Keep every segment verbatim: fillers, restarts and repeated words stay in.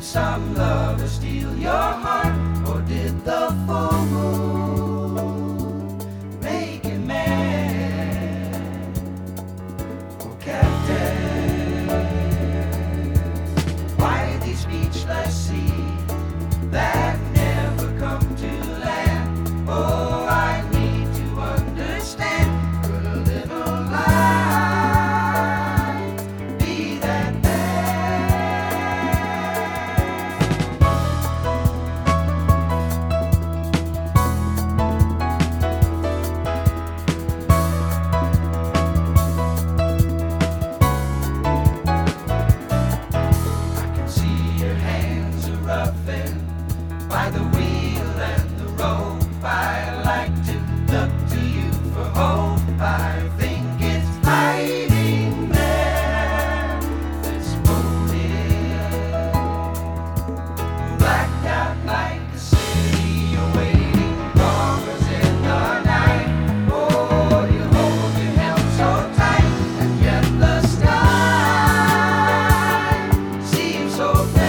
some lover steal your heart, or did the full moon make you mad? Oh, Captain, why these speechless seas that never come to land? Oh, I need to understand. Could a little light be that by the wheel and the rope? I like to look to you for hope. I think it's hiding there, this moonlit, blacked out like a city awaiting callers in the night. Oh, you hold your helm so tight, and yet the sky seems so fair.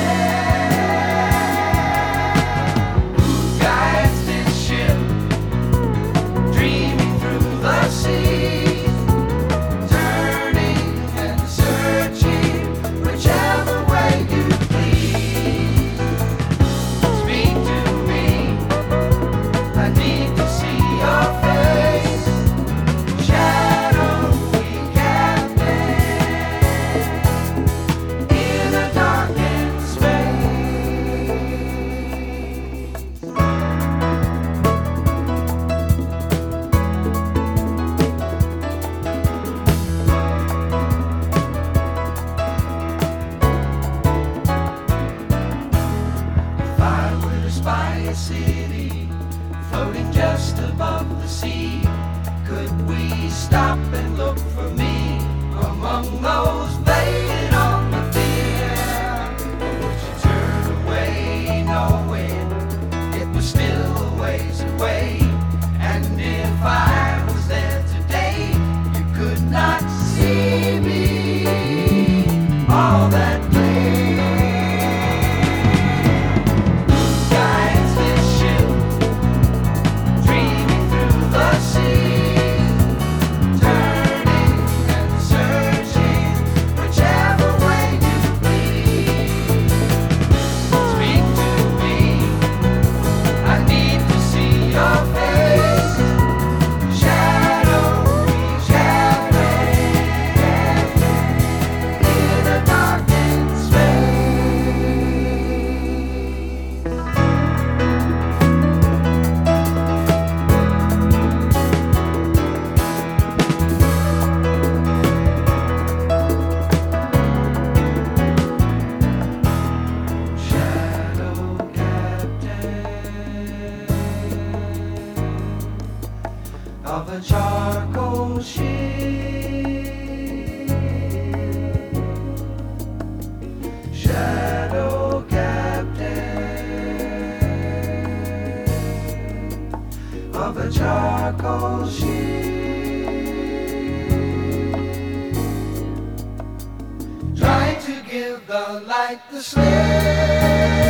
By a city floating just above the sea, could we stop and look for me among those faded on the pier? Or would you turn away knowing it was still a ways away? And if I was there today, you could not see me all that clear. Of a charcoal ship, shadow captain of a charcoal ship, trying to give the light the slip.